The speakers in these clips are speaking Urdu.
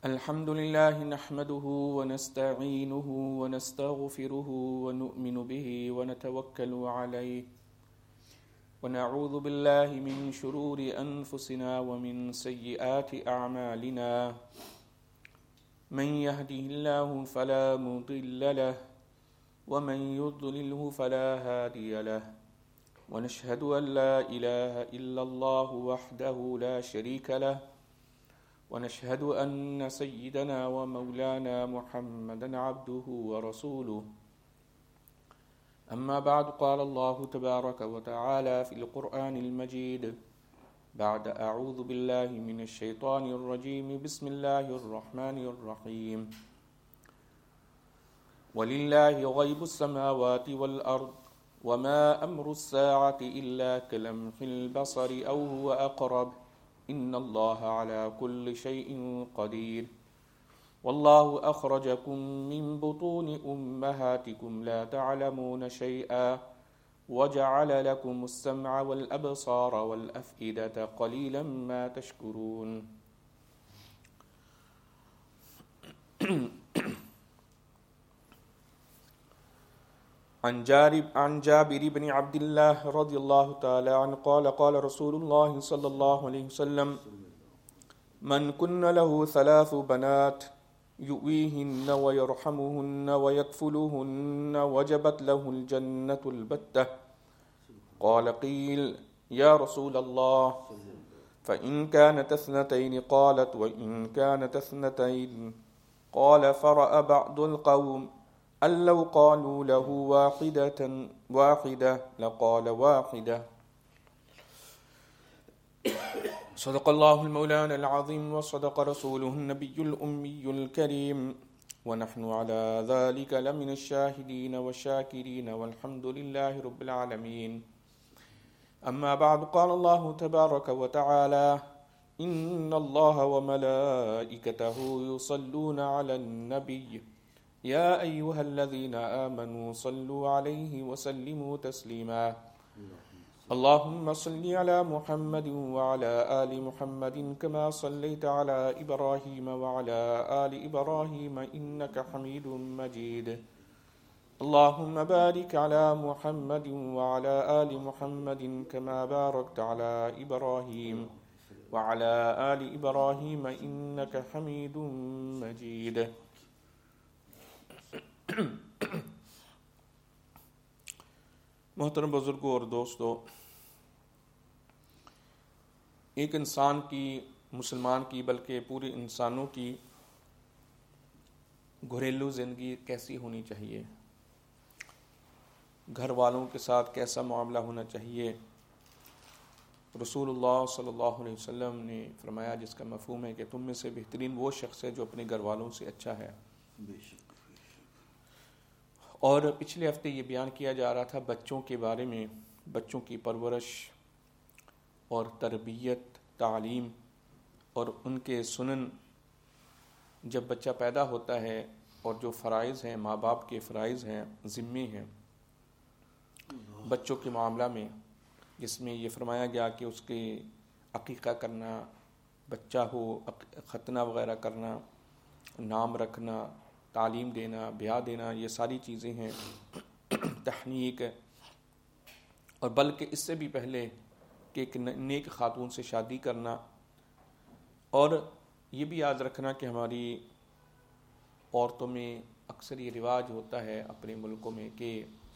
الحمد لله نحمده ونستعينه ونستغفره ونؤمن به ونتوكل عليه ونعوذ بالله من شرور أنفسنا ومن سيئات أعمالنا من يهده الله فلا مضل له ومن يضلله فلا هادي له ونشهد أن لا إله إلا الله وحده لا شريك له ونشهد أن سيدنا ومولانا محمدا عبده ورسوله أما بعد قال الله تبارك وتعالى في القرآن المجيد بعد أعوذ بالله من الشيطان الرجيم بسم الله الرحمن الرحيم ولله غيب السماوات والأرض وما أمر الساعة إلا كلمح البصر أو هو أقرب إن الله على كل شيء قدير والله أخرجكم من بطون أمهاتكم لا تعلمون شيئا وجعل لكم السمع والأبصار والأفئدة قليلا ما تشكرون عن جابر بن عبد الله رضي الله تعالى عنه قال قال رسول الله صلى الله عليه وسلم من كن له 3 بنات يؤويهن ويرحمهن ويكفلهن وجبت له الجنة البتة قال قيل يا رسول الله فإن كانت 2 قالت وإن كانت 2 قال فرأى بعض القوم أن لو قالوا له واحدة لقال واحدة صدق الله المولانا العظيم وصدق رسوله النبي الأمي الكريم ونحن على ذلك لمن الشاهدين والشاكرين والحمد لله رب العالمين أما بعد قال الله تبارك وتعالى إن الله وملائكته يصلون على النبي يا أيها الذين آمنوا صلوا عليه وسلموا تسليما اللهم صل على محمد وعلى آل محمد كما صليت على إبراهيم وعلى آل إبراهيم إنك حميد مجيد اللهم بارك على محمد وعلى آل محمد كما باركت على إبراهيم وعلى آل إبراهيم إنك حميد مجيد محترم بزرگوں اور دوستو، ایک انسان کی، مسلمان کی بلکہ پورے انسانوں کی گھریلو زندگی کیسی ہونی چاہیے، گھر والوں کے ساتھ کیسا معاملہ ہونا چاہیے، رسول اللہ صلی اللہ علیہ وسلم نے فرمایا جس کا مفہوم ہے کہ تم میں سے بہترین وہ شخص ہے جو اپنے گھر والوں سے اچھا ہے۔ اور پچھلے ہفتے یہ بیان کیا جا رہا تھا بچوں کے بارے میں، بچوں کی پرورش اور تربیت، تعلیم اور ان کے سنن۔ جب بچہ پیدا ہوتا ہے اور جو فرائض ہیں، ماں باپ کے فرائض ہیں، ذمے ہیں بچوں کے معاملہ میں، جس میں یہ فرمایا گیا کہ اس کے عقیقہ کرنا، بچہ ہو ختنہ وغیرہ کرنا، نام رکھنا، تعلیم دینا، بیاہ دینا، یہ ساری چیزیں ہیں، تحنیک، اور بلکہ اس سے بھی پہلے کہ ایک نیک خاتون سے شادی کرنا۔ اور یہ بھی یاد رکھنا کہ ہماری عورتوں میں اکثر یہ رواج ہوتا ہے اپنے ملکوں میں کہ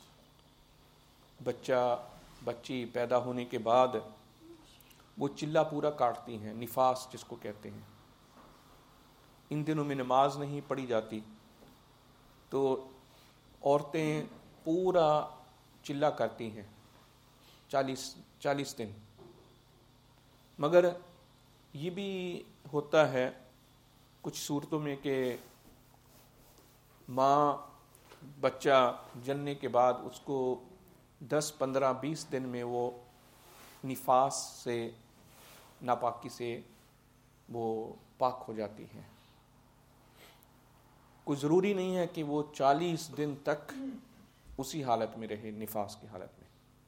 بچی پیدا ہونے کے بعد وہ چلہ پورا کاٹتی ہیں، نفاس جس کو کہتے ہیں۔ ان دنوں میں نماز نہیں پڑھی جاتی تو عورتیں پورا چلہ کرتی ہیں 40 دن۔ مگر یہ بھی ہوتا ہے کچھ صورتوں میں کہ ماں بچہ جننے کے بعد اس کو 10 15 20 دن میں وہ نفاس سے، ناپاکی سے وہ پاک ہو جاتی ہیں۔ کوئی ضروری نہیں ہے کہ وہ 40 دن تک اسی حالت میں رہے، نفاس کی حالت میں۔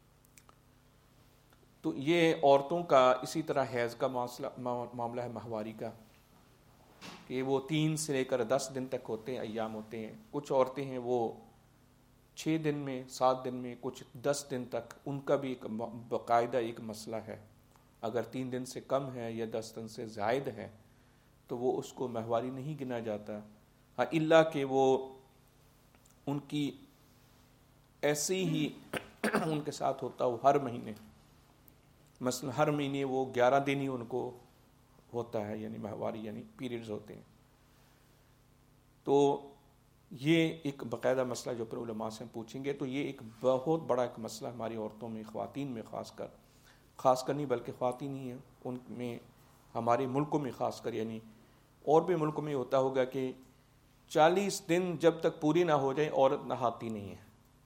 تو یہ عورتوں کا اسی طرح حیض کا معاملہ ہے، ماہواری کا، کہ وہ 3 سے لے کر 10 دن تک ہوتے ہیں، ایام ہوتے ہیں. کچھ عورتیں ہیں وہ 6 دن میں، 7 دن میں، کچھ 10 دن تک. ان کا بھی ایک باقاعدہ ایک مسئلہ ہے. اگر 3 دن سے کم ہے یا 10 دن سے زائد ہے تو وہ اس کو ماہواری نہیں گنا جاتا. ہاں الا کہ وہ ان کی ایسے ہی ان کے ساتھ ہوتا ہو ہر مہینے، مثلا ہر مہینے وہ 11 دن ہی ان کو ہوتا ہے، یعنی ماہواری یعنی پیریڈز ہوتے ہیں. تو یہ ایک باقاعدہ مسئلہ جو پر علماء سے ہم پوچھیں گے، تو یہ ایک بہت بڑا ایک مسئلہ ہماری عورتوں میں، خواتین میں خاص کر نہیں بلکہ خواتین ہی ہیں ان میں، ہمارے ملکوں میں خاص کر، یعنی اور بھی ملکوں میں ہوتا ہوگا کہ 40 دن جب تک پوری نہ ہو جائے عورت نہاتی نہیں ہے.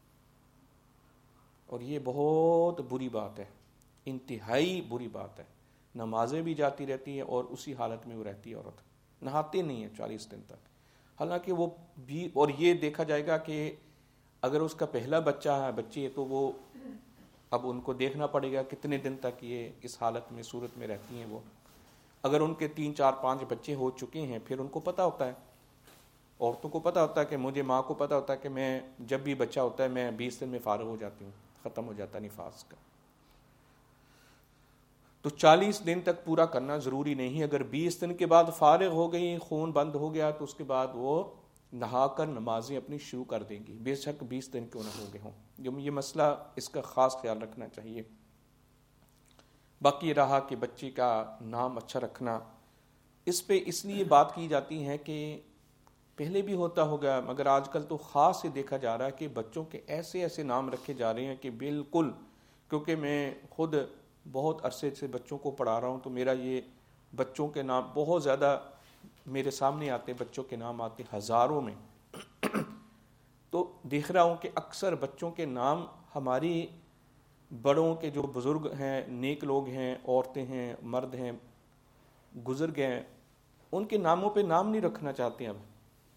اور یہ بہت بری بات ہے، انتہائی بری بات ہے. نمازیں بھی جاتی رہتی ہیں اور اسی حالت میں وہ رہتی ہے، عورت نہاتے نہیں ہے 40 دن تک. حالانکہ وہ بھی، اور یہ دیکھا جائے گا کہ اگر اس کا پہلا بچہ ہے، بچی ہے، تو وہ اب ان کو دیکھنا پڑے گا کتنے دن تک یہ اس حالت میں، صورت میں رہتی ہیں. وہ اگر ان کے 3 4 5 بچے ہو چکے ہیں، پھر ان کو پتہ ہوتا ہے، عورتوں کو پتہ ہوتا ہے کہ مجھے، ماں کو پتہ ہوتا ہے کہ میں جب بھی بچہ ہوتا ہے میں 20 دن میں فارغ ہو جاتی ہوں، ختم ہو جاتا نفاس کا. تو 40 دن تک پورا کرنا ضروری نہیں. اگر 20 دن کے بعد فارغ ہو گئی، خون بند ہو گیا، تو اس کے بعد وہ نہا کر نمازیں اپنی شروع کر دیں گی، بے شک 20 دن کیوں نہ ہو گئے ہوں. یہ مسئلہ، اس کا خاص خیال رکھنا چاہیے. باقی رہا کہ بچے کا نام اچھا رکھنا، اس پہ اس لیے بات کی جاتی ہے کہ پہلے بھی ہوتا ہوگا مگر آج کل تو خاص یہ دیکھا جا رہا ہے کہ بچوں کے ایسے ایسے نام رکھے جا رہے ہیں کہ بالکل، کیونکہ میں خود بہت عرصے سے بچوں کو پڑھا رہا ہوں، تو میرا یہ بچوں کے نام بہت زیادہ میرے سامنے آتے، بچوں کے نام آتے ہزاروں میں. تو دیکھ رہا ہوں کہ اکثر بچوں کے نام ہماری بڑوں کے، جو بزرگ ہیں، نیک لوگ ہیں، عورتیں ہیں، مرد ہیں، گزر گئے ہیں، ان کے ناموں پہ نام نہیں رکھنا چاہتے. اب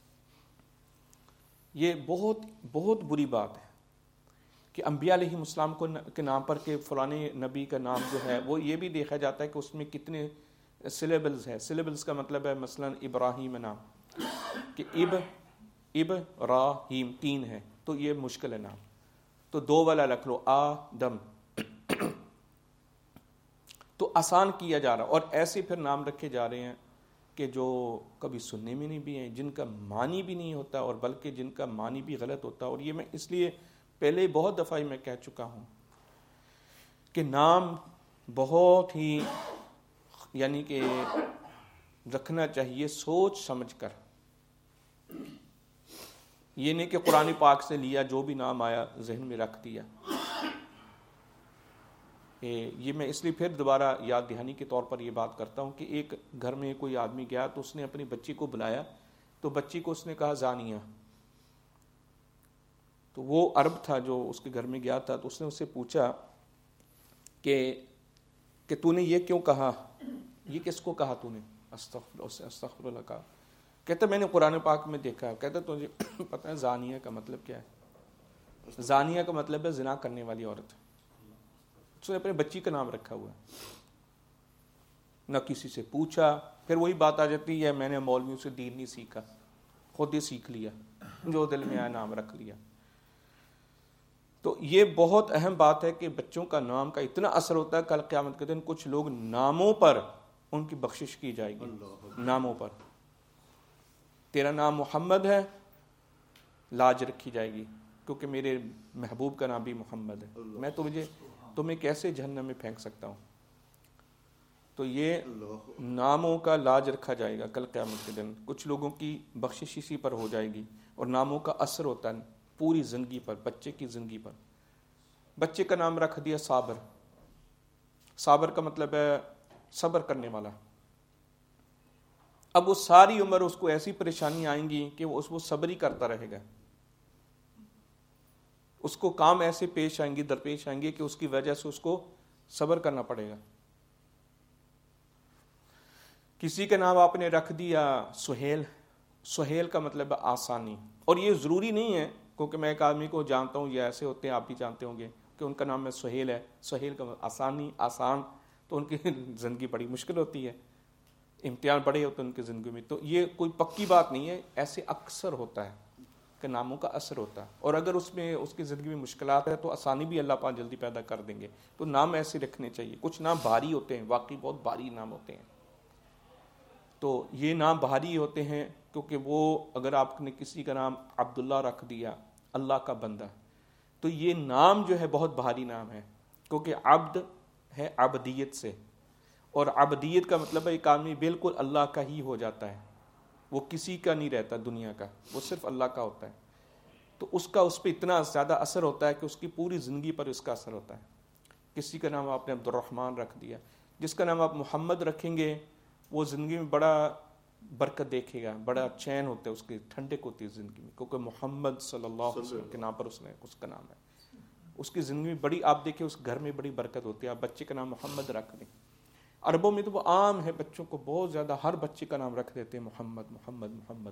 یہ بہت بہت بری بات ہے کہ انبیاء علیہ السلام کے نام پر کہ فلانے نبی کا نام جو ہے، وہ یہ بھی دیکھا جاتا ہے کہ اس میں کتنے سلیبلز ہیں. سلیبلز کا مطلب ہے مثلا ابراہیم نام، کہ ابراہیم 3 ہے، تو یہ مشکل ہے نام، تو 2 والا رکھ لو، آدم. تو آسان کیا جا رہا، اور ایسے پھر نام رکھے جا رہے ہیں کہ جو کبھی سننے میں نہیں بھی ہیں، جن کا معنی بھی نہیں ہوتا، اور بلکہ جن کا معنی بھی غلط ہوتا. اور یہ میں اس لیے پہلے بہت دفعہ میں کہہ چکا ہوں کہ نام بہت ہی، یعنی کہ رکھنا چاہیے سوچ سمجھ کر. یہ نہیں کہ قرآن پاک سے لیا، جو بھی نام آیا ذہن میں رکھ دیا. یہ میں اس لیے پھر دوبارہ یاد دہانی کے طور پر یہ بات کرتا ہوں کہ ایک گھر میں کوئی آدمی گیا تو اس نے اپنی بچی کو بلایا، تو بچی کو اس نے کہا زانیہ. تو وہ عرب تھا جو اس کے گھر میں گیا تھا، تو اس نے اس سے پوچھا کہ تو نے یہ کیوں کہا، یہ کس کو کہا تو نے؟ استغفر اللہ کہا. کہتا میں نے قرآن پاک میں دیکھا. کہتا تجھے پتہ ہے زانیہ کا مطلب کیا ہے؟ زانیہ کا مطلب ہے زنا کرنے والی عورت. اس نے اپنے بچی کا نام رکھا ہوا ہے، نہ کسی سے پوچھا. پھر وہی بات آ جاتی ہے، میں نے مولویوں سے دین نہیں سیکھا، خود ہی سیکھ لیا، جو دل میں آیا نام رکھ لیا. تو یہ بہت اہم بات ہے کہ بچوں کا نام کا اتنا اثر ہوتا ہے. کل قیامت کے دن کچھ لوگ ناموں پر ان کی بخشش کی جائے گی. ناموں پر تیرا نام محمد ہے، لاج رکھی جائے گی کیونکہ میرے محبوب کا نام بھی محمد ہے، میں تمہیں کیسے جہنم میں پھینک سکتا ہوں. تو یہ ناموں کا لاج رکھا جائے گا کل قیامت کے دن. کچھ لوگوں کی بخشش اسی پر ہو جائے گی. اور ناموں کا اثر ہوتا ہے پوری زندگی پر، بچے کی زندگی پر. بچے کا نام رکھ دیا صابر. صابر کا مطلب ہے صبر کرنے والا. اب وہ ساری عمر اس کو ایسی پریشانی آئیں گی کہ وہ صبر ہی کرتا رہے گا. اس کو کام ایسے پیش آئیں گے، درپیش آئیں گے کہ اس کی وجہ سے اس کو صبر کرنا پڑے گا. کسی کا نام آپ نے رکھ دیا سہیل. سہیل کا مطلب ہے آسانی. اور یہ ضروری نہیں ہے، کیونکہ میں ایک آدمی کو جانتا ہوں، یہ ایسے ہوتے ہیں، آپ بھی جانتے ہوں گے کہ ان کا نام میں سہیل ہے. سہیل کا آسانی، آسان، تو ان کی زندگی بڑی مشکل ہوتی ہے. امتحان بڑے ہوتے ہیں ان کی زندگی میں. تو یہ کوئی پکی بات نہیں ہے, ایسے اکثر ہوتا ہے کہ ناموں کا اثر ہوتا ہے, اور اگر اس میں اس کی زندگی میں مشکلات ہے تو آسانی بھی اللہ پاک جلدی پیدا کر دیں گے. تو نام ایسے رکھنے چاہیے. کچھ نام بھاری ہوتے ہیں, واقعی بہت بھاری نام ہوتے ہیں. تو یہ نام بھاری ہوتے ہیں کیونکہ وہ اگر آپ نے کسی کا نام عبداللہ رکھ دیا, اللہ کا بندہ, تو یہ نام جو ہے بہت بھاری نام ہے, کیونکہ عبد ہے عبدیت سے, اور عبدیت کا مطلب ہے ایک آدمی بالکل اللہ کا ہی ہو جاتا ہے, وہ کسی کا نہیں رہتا دنیا کا, وہ صرف اللہ کا ہوتا ہے. تو اس کا اس پہ اتنا زیادہ اثر ہوتا ہے کہ اس کی پوری زندگی پر اس کا اثر ہوتا ہے. کسی کا نام آپ نے عبد الرحمن رکھ دیا, جس کا نام آپ محمد رکھیں گے وہ زندگی میں بڑا برکت دیکھے گا, بڑا چین ہوتا ہے, اس کی ٹھنڈک ہوتی ہے زندگی میں, کیونکہ محمد صلی اللہ علیہ وسلم کے نام پر اس کا نام ہے. اس کی زندگی میں بڑی, آپ دیکھیں اس گھر میں بڑی برکت ہوتی ہے. آپ بچے کا نام محمد رکھ دیں. عربوں میں تو وہ عام ہے, بچوں کو بہت زیادہ ہر بچے کا نام رکھ دیتے ہیں محمد محمد محمد.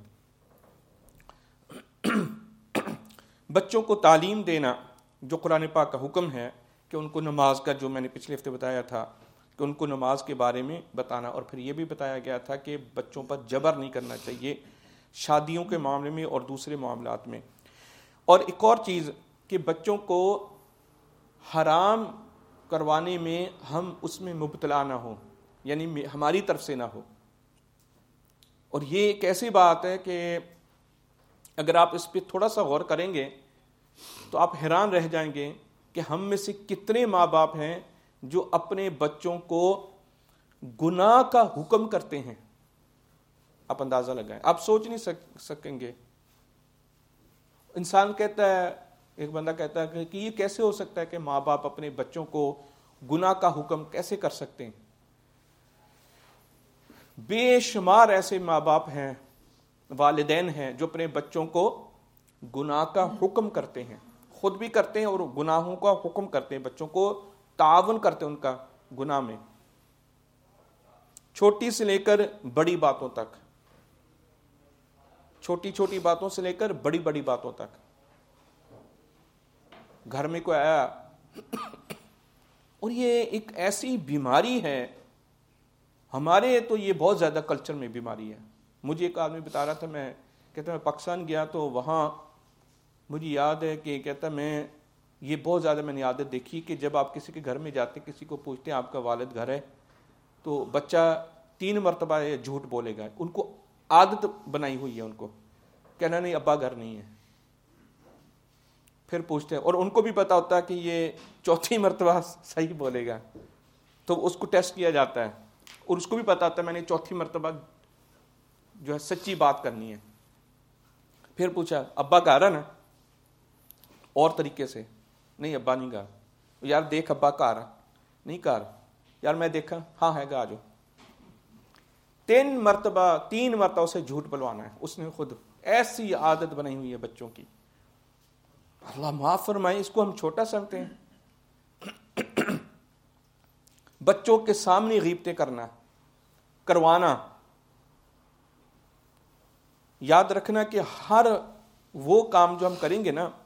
بچوں کو تعلیم دینا جو قرآن پاک کا حکم ہے کہ ان کو نماز کا, جو میں نے پچھلے ہفتے بتایا تھا کہ ان کو نماز کے بارے میں بتانا, اور پھر یہ بھی بتایا گیا تھا کہ بچوں پر جبر نہیں کرنا چاہیے شادیوں کے معاملے میں اور دوسرے معاملات میں. اور ایک اور چیز کہ بچوں کو حرام کروانے میں ہم اس میں مبتلا نہ ہو, یعنی ہماری طرف سے نہ ہو. اور یہ ایک ایسی بات ہے کہ اگر آپ اس پہ تھوڑا سا غور کریں گے تو آپ حیران رہ جائیں گے کہ ہم میں سے کتنے ماں باپ ہیں جو اپنے بچوں کو گناہ کا حکم کرتے ہیں. آپ اندازہ لگائیں, آپ سوچ نہیں سکیں گے. انسان کہتا ہے, ایک بندہ کہتا ہے کہ یہ کیسے ہو سکتا ہے کہ ماں باپ اپنے بچوں کو گناہ کا حکم کیسے کر سکتے ہیں. بے شمار ایسے ماں باپ ہیں, والدین ہیں جو اپنے بچوں کو گناہ کا حکم کرتے ہیں, خود بھی کرتے ہیں اور گناہوں کا حکم کرتے ہیں, بچوں کو تعاون کرتے ہیں ان کا گناہ میں, چھوٹی سے لے کر بڑی باتوں تک, چھوٹی چھوٹی باتوں سے لے کر بڑی بڑی باتوں تک. گھر میں کوئی آیا, اور یہ ایک ایسی بیماری ہے ہمارے, تو یہ بہت زیادہ کلچر میں بیماری ہے. مجھے ایک آدمی بتا رہا تھا, میں کہتا میں پاکستان گیا تو وہاں مجھے یاد ہے کہ کہتا میں یہ بہت زیادہ میں نے عادت دیکھی کہ جب آپ کسی کے گھر میں جاتے, کسی کو پوچھتے ہیں آپ کا والد گھر ہے, تو بچہ 3 مرتبہ جھوٹ بولے گا. ان کو عادت بنائی ہوئی ہے ان کو کہنا نہیں ابا گھر نہیں ہے. پھر پوچھتے ہیں, اور ان کو بھی پتا ہوتا ہے کہ یہ 4تھی مرتبہ صحیح بولے گا, تو اس کو ٹیسٹ کیا جاتا ہے, اور اس کو بھی پتا ہوتا ہے میں نے 4تھی مرتبہ جو ہے سچی بات کرنی ہے. پھر پوچھا ابا کہا رہا نا, اور طریقے سے, نہیں ابا نہیں کہا. یار دیکھ ابا کہا رہا, نہیں کہا رہا. یار میں دیکھا, ہاں ہے گا, آ جاؤ. 3 مرتبہ اسے جھوٹ بلوانا ہے. اس نے خود ایسی عادت بنائی ہوئی ہے بچوں کی, اللہ معاف فرمائے, اس کو ہم چھوٹا سمجھتے ہیں. بچوں کے سامنے غیبتیں کروانا. یاد رکھنا کہ ہر وہ کام جو ہم کریں گے نا,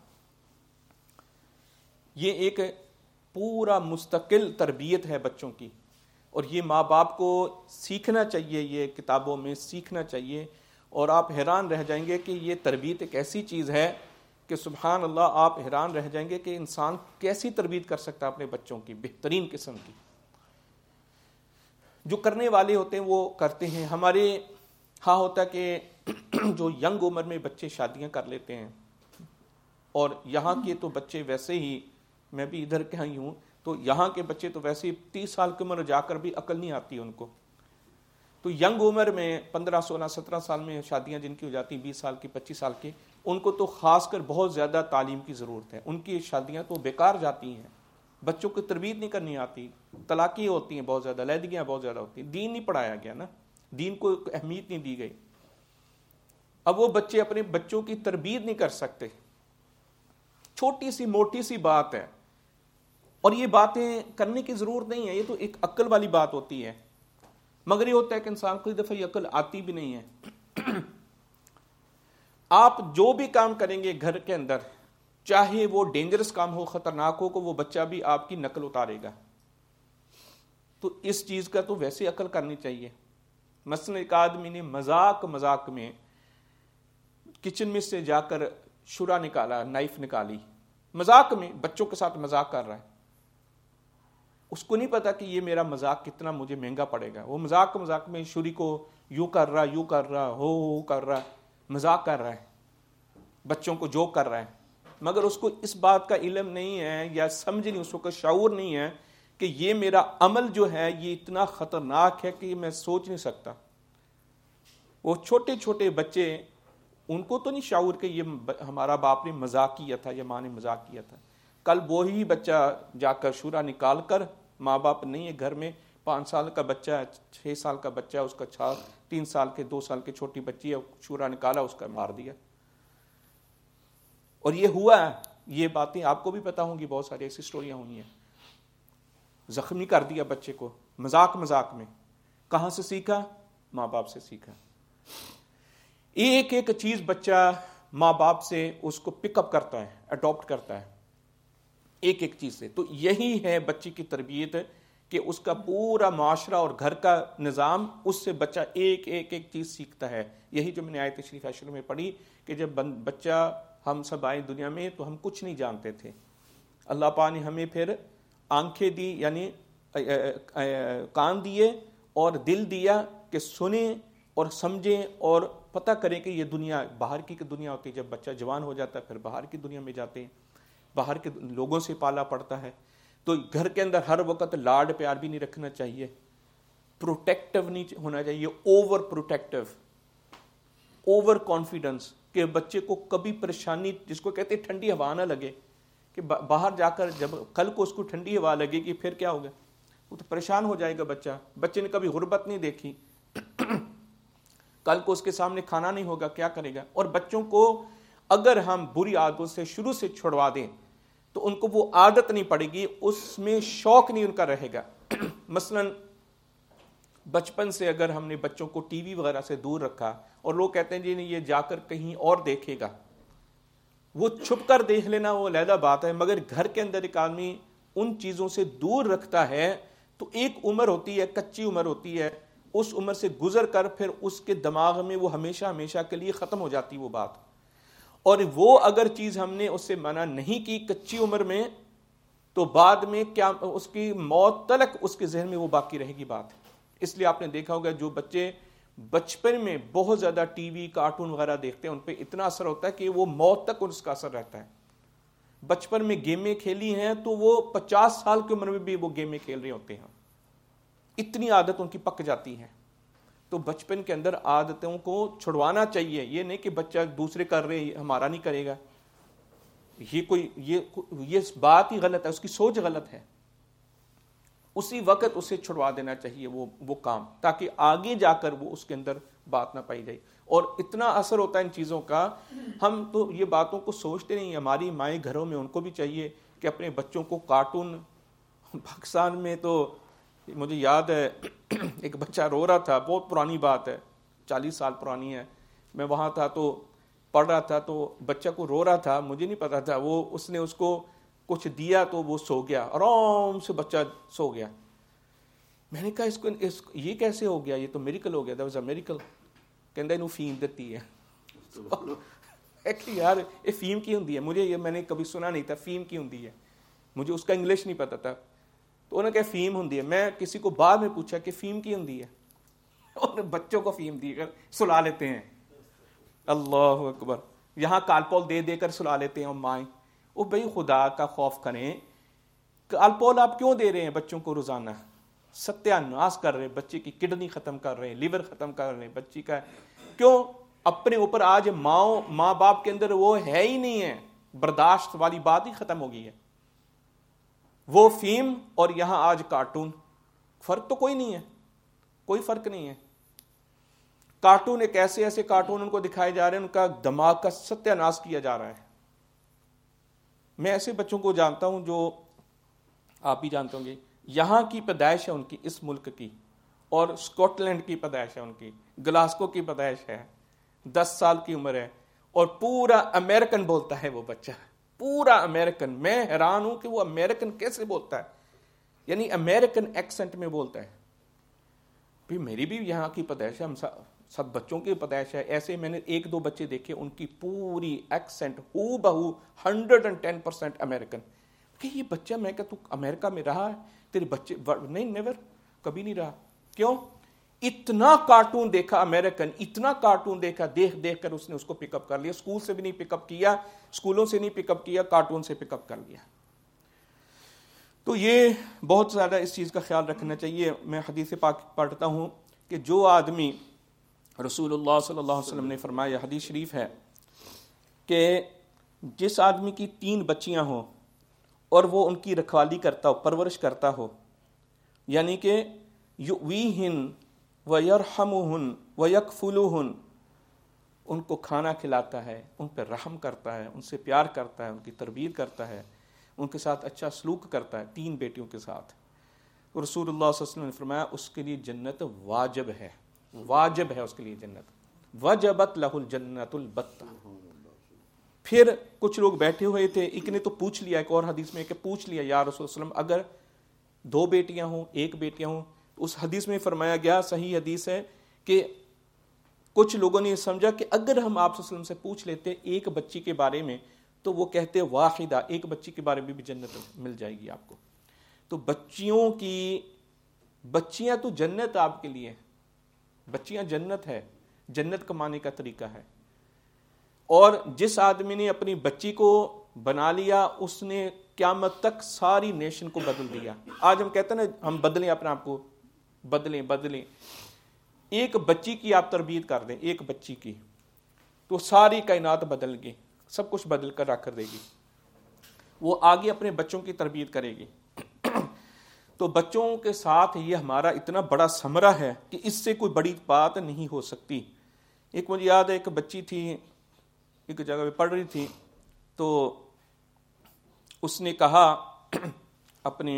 یہ ایک پورا مستقل تربیت ہے بچوں کی, اور یہ ماں باپ کو سیکھنا چاہیے, یہ کتابوں میں سیکھنا چاہیے. اور آپ حیران رہ جائیں گے کہ یہ تربیت ایک ایسی چیز ہے کہ سبحان اللہ, آپ حیران رہ جائیں گے کہ انسان کیسی تربیت کر سکتا ہے اپنے بچوں کی, بہترین قسم کی. جو کرنے والے ہوتے ہیں وہ کرتے ہیں. ہمارے ہاں ہوتا ہے کہ جو ینگ عمر میں بچے شادیاں کر لیتے ہیں, اور یہاں کے تو بچے ویسے ہی, میں بھی ادھر کے ہی ہوں, تو یہاں کے بچے تو ویسے ہی 30 سال کی عمر جا کر بھی عقل نہیں آتی ان کو. تو ینگ عمر میں 15 16 17 سال میں شادیاں جن کی ہو جاتی, 20 سال کی 25 سال کی, ان کو تو خاص کر بہت زیادہ تعلیم کی ضرورت ہے. ان کی شادیاں تو بیکار جاتی ہیں, بچوں کی تربیت نہیں کرنی آتی, طلاقیں ہوتی ہیں بہت زیادہ, علیحدگیاں بہت زیادہ ہوتی ہیں, دین نہیں پڑھایا گیا نا, دین کو اہمیت نہیں دی گئی. اب وہ بچے اپنے بچوں کی تربیت نہیں کر سکتے. چھوٹی سی موٹی سی بات ہے, اور یہ باتیں کرنے کی ضرورت نہیں ہے, یہ تو ایک عقل والی بات ہوتی ہے. مگر یہ ہوتا ہے کہ انسان کو اس دفعہ یہ عقل آتی بھی نہیں ہے. آپ جو بھی کام کریں گے گھر کے اندر, چاہے وہ ڈینجرس کام ہو, خطرناک ہو, کو وہ بچہ بھی آپ کی نقل اتارے گا. تو اس چیز کا تو ویسے عقل کرنی چاہیے. مثلا ایک آدمی نے مذاق میں کچن میں سے جا کر شرا نکالا، نائف نکالی، مذاق میں بچوں کے ساتھ مذاق کر رہا ہے، اس کو نہیں پتا کہ یہ میرا مذاق کتنا مجھے مہنگا پڑے گا. وہ مذاق میں چھری کو یوں کر رہا ہو کر رہا، مذاق کر رہا ہے، بچوں کو جوک کر رہا ہے، مگر اس کو اس بات کا علم نہیں ہے یا سمجھ نہیں، اس کو شعور نہیں ہے کہ یہ میرا عمل جو ہے یہ اتنا خطرناک ہے کہ میں سوچ نہیں سکتا. وہ چھوٹے چھوٹے بچے، ان کو تو نہیں شعور کہ یہ ہمارا باپ نے مذاق کیا تھا یا ماں نے مذاق کیا تھا. کل وہی بچہ جا کر شورا نکال کر، ماں باپ نہیں ہے گھر میں، 5 سال کا بچہ ہے، 6 سال کا بچہ ہے، اس کا 3 سال کے 2 سال کی چھوٹی بچی ہے، شورا نکالا، اس کا مار دیا. اور یہ ہوا ہے، یہ باتیں آپ کو بھی پتا ہوں گی، بہت ساری ایسی سٹوریاں ہوئی ہیں. زخمی کر دیا بچے کو مذاق میں. کہاں سے سیکھا؟ ماں باپ سے سیکھا. ایک ایک چیز بچہ ماں باپ سے اس کو پک اپ کرتا ہے، اڈاپٹ کرتا ہے ایک ایک چیز سے. تو یہی ہے بچے کی تربیت کہ اس کا پورا معاشرہ اور گھر کا نظام، اس سے بچہ ایک ایک چیز سیکھتا ہے. یہی جو میں نے آیت شریفہ شروع میں پڑھی کہ جب بچہ، ہم سب آئے دنیا میں تو ہم کچھ نہیں جانتے تھے، اللہ پاک نے ہمیں پھر آنکھیں دی، یعنی کان دیے اور دل دیا کہ سنیں اور سمجھیں اور پتہ کریں کہ یہ دنیا باہر کی دنیا ہوتی ہے. جب بچہ جوان ہو جاتا ہے پھر باہر کی دنیا میں جاتے ہیں، باہر کے لوگوں سے پالا پڑتا ہے. تو گھر کے اندر ہر وقت لاڈ پیار بھی نہیں رکھنا چاہیے، پروٹیکٹیو نہیں ہونا چاہیے، اوور پروٹیکٹیو، اوور کانفیڈنس، کہ بچے کو کبھی پریشانی، جس کو کہتے ہیں ٹھنڈی ہوا نہ لگے، کہ باہر جا کر جب کل کو اس کو ٹھنڈی ہوا لگے گی پھر کیا ہوگا، وہ تو پریشان ہو جائے گا بچہ. بچے نے کبھی غربت نہیں دیکھی، کل کو اس کے سامنے کھانا نہیں ہوگا، کیا کرے گا. اور بچوں کو اگر ہم بری عادتوں سے شروع سے چھڑوا دیں تو ان کو وہ عادت نہیں پڑے گی، اس میں شوق نہیں ان کا رہے گا. مثلا بچپن سے اگر ہم نے بچوں کو ٹی وی وغیرہ سے دور رکھا، اور لوگ کہتے ہیں جی نہیں یہ جا کر کہیں اور دیکھے گا، وہ چھپ کر دیکھ لینا وہ علیحدہ بات ہے، مگر گھر کے اندر ایک آدمی ان چیزوں سے دور رکھتا ہے تو ایک عمر ہوتی ہے، کچی عمر ہوتی ہے، اس عمر سے گزر کر پھر اس کے دماغ میں وہ ہمیشہ کے لیے ختم ہو جاتی وہ بات. اور وہ اگر چیز ہم نے اس سے منع نہیں کی کچی عمر میں، تو بعد میں کیا اس کی موت تلک اس کے ذہن میں وہ باقی رہے گی بات. اس لیے آپ نے دیکھا ہوگا جو بچے بچپن میں بہت زیادہ ٹی وی کارٹون وغیرہ دیکھتے ہیں، ان پہ اتنا اثر ہوتا ہے کہ وہ موت تک اس کا اثر رہتا ہے. بچپن میں گیمیں کھیلی ہیں تو وہ 50 سال کی عمر میں بھی وہ گیمیں کھیل رہے ہوتے ہیں، اتنی عادت ان کی پک جاتی ہے. تو بچپن کے اندر عادتوں کو چھڑوانا چاہیے. یہ نہیں کہ بچہ دوسرے کر رہے ہمارا نہیں کرے گا، یہ بات ہی غلط ہے، اس کی سوچ غلط ہے. اسی وقت اسے چھڑوا دینا چاہیے وہ کام، تاکہ آگے جا کر وہ اس کے اندر بات نہ پائی جائے. اور اتنا اثر ہوتا ہے ان چیزوں کا، ہم تو یہ باتوں کو سوچتے نہیں. ہماری مائیں گھروں میں ان کو بھی چاہیے کہ اپنے بچوں کو کارٹون، پاکستان میں تو مجھے یاد ہے ایک بچہ رو رہا تھا، بہت پرانی بات ہے، 40 سال پرانی ہے، میں وہاں تھا تو پڑھ رہا تھا، تو بچہ کو رو رہا تھا، مجھے نہیں پتا تھا، اس نے اس کو کچھ دیا تو وہ سو گیا، آرام سے بچہ سو گیا. میں نے کہا یہ کیسے ہو گیا، یہ تو میریکل ہو گیا. That was a miracle. کہندا انہوں فیم دیتی ہے. یار یہ فیم کی ہوندی ہے، مجھے یہ میں نے کبھی سنا نہیں تھا، فیم کی ہوندی ہے، مجھے اس کا انگلش نہیں پتا تھا. تو انہوں نے کہا فیم ہوندی ہے. میں کسی کو بعد میں پوچھا کہ فیم کی ہوندی ہے، اور بچوں کو فیم دی کر سلا لیتے ہیں. اللہ اکبر. یہاں کالپول دے کر سلا لیتے ہیں. اور مائیں او بھائی خدا کا خوف کریں، کالپول آپ کیوں دے رہے ہیں بچوں کو روزانہ؟ ستیہ ناش کر رہے ہیں، بچے کی کڈنی ختم کر رہے ہیں، لیور ختم کر رہے ہیں بچی کا. کیوں؟ اپنے اوپر آج ماں باپ کے اندر وہ ہے ہی نہیں ہے، برداشت والی بات ہی ختم ہو گئی ہے. وہ فیم اور یہاں آج کارٹون، فرق تو کوئی نہیں ہے، کوئی فرق نہیں ہے. کارٹون ایک ایسے کارٹون ان کو دکھائے جا رہے ہیں، ان کا دماغ کا ستیہ ناش کیا جا رہا ہے. میں ایسے بچوں کو جانتا ہوں جو آپ بھی جانتے ہوں گے، یہاں کی پیدائش ہے ان کی، اس ملک کی، اور اسکاٹ لینڈ کی پیدائش ہے ان کی، گلاسکو کی پیدائش ہے، 10 سال کی عمر ہے، اور پورا امریکن بولتا ہے وہ بچہ، پورا امریکن. میں حیران ہوں کہ وہ امریکن کیسے بولتا ہے، یعنی امریکن ایکسنٹ میں بولتا ہے. میری بھی یہاں کی پیدائش ہے، ہم سب بچوں کی پیدائش ہے، ایسے میں نے 1-2 بچے دیکھے ان کی پوری ایکسنٹ ہو بہو 110% امریکن. کہ یہ بچہ، میں کہ تو امریکہ میں رہا ہے، تیرے بچے نہیں، نیور، کبھی نہیں رہا. کیوں؟ اتنا کارٹون دیکھا امریکن، اتنا کارٹون دیکھا، دیکھ کر اس نے اس کو پک اپ کر لیا. اسکول سے بھی نہیں پک اپ کیا، اسکولوں سے نہیں پک اپ کیا، کارٹون سے پک اپ کر لیا. تو یہ بہت زیادہ اس چیز کا خیال رکھنا چاہیے. میں حدیث پاک پڑھتا ہوں کہ جو آدمی، رسول اللہ صلی اللہ علیہ وسلم نے فرمایا، حدیث شریف ہے کہ جس آدمی کی 3 بچیاں ہوں اور وہ ان کی رکھوالی کرتا ہو، پرورش کرتا ہو، یعنی کہ یؤویہن ویرحمہن ویکفلوہن، ان کو کھانا کھلاتا ہے، ان پہ رحم کرتا ہے، ان سے پیار کرتا ہے، ان کی تربیت کرتا ہے، ان کے ساتھ اچھا سلوک کرتا ہے، 3 بیٹیوں کے ساتھ. رسول اللہ صلی اللہ علیہ وسلم نے فرمایا اس کے لیے جنت واجب ہے، واجب ہے اس کے لیے جنت. وجبت لہ الجنت البتہ. پھر کچھ لوگ بیٹھے ہوئے تھے، ایک نے تو پوچھ لیا، ایک اور حدیث میں کہ پوچھ لیا یا رسول اللہ علیہ وسلم اگر 2 بیٹیاں ہوں، 1 بیٹیاں ہوں. اس حدیث میں فرمایا گیا، صحیح حدیث ہے، کہ کچھ لوگوں نے سمجھا کہ اگر ہم آپ صلی اللہ علیہ وسلم سے پوچھ لیتے 1 بچی کے بارے میں تو وہ کہتے واحدہ، 1 بچی کے بارے میں بھی جنت مل جائے گی آپ کو. تو بچیاں تو جنت آپ کے لیے، بچیاں جنت ہے، جنت کمانے کا طریقہ ہے. اور جس آدمی نے اپنی بچی کو بنا لیا اس نے قیامت تک ساری نیشن کو بدل دیا. آج ہم کہتے ہیں نا ہم بدلیں اپنے آپ کو، بدلیں. 1 بچی کی آپ تربیت کر دیں، 1 بچی کی، تو ساری کائنات بدل گئی، سب کچھ بدل کر رکھ دے گی. وہ آگے اپنے بچوں کی تربیت کرے گی. تو بچوں کے ساتھ یہ ہمارا اتنا بڑا ثمرہ ہے کہ اس سے کوئی بڑی بات نہیں ہو سکتی. ایک مجھے یاد ہے، ایک بچی تھی، ایک جگہ پہ پڑھ رہی تھی، تو اس نے کہا اپنے،